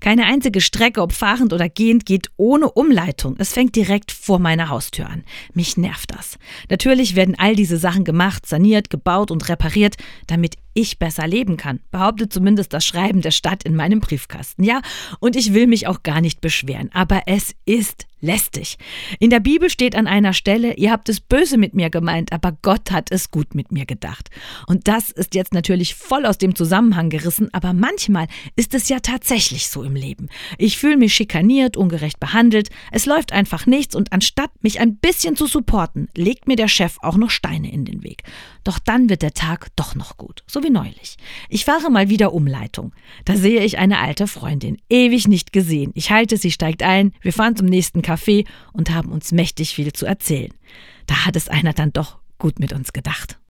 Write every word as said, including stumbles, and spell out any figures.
Keine einzige Strecke, ob fahrend oder gehend, geht ohne Umleitung. Es fängt direkt vor meiner Haustür an. Mich nervt das. Natürlich werden all diese Sachen gemacht, saniert, gebaut und repariert, damit ich besser leben kann, behauptet zumindest das Schreiben der Stadt in meinem Briefkasten. Ja, und ich will mich auch gar nicht beschweren, aber es ist lästig. In der Bibel steht an einer Stelle, ihr habt es böse mit mir gemeint, aber Gott hat es gut mit mir gedacht. Und das ist jetzt natürlich voll aus dem Zusammenhang gerissen, aber manchmal ist es ja tatsächlich so im Leben. Ich fühle mich schikaniert, ungerecht behandelt, es läuft einfach nichts und anstatt mich ein bisschen zu supporten, legt mir der Chef auch noch Steine in den Weg. Doch dann wird der Tag doch noch gut, so wie neulich. Ich fahre mal wieder Umleitung. Da sehe ich eine alte Freundin, ewig nicht gesehen. Ich halte, sie steigt ein, wir fahren zum nächsten Café und haben uns mächtig viel zu erzählen. Da hat es einer dann doch gut mit uns gedacht.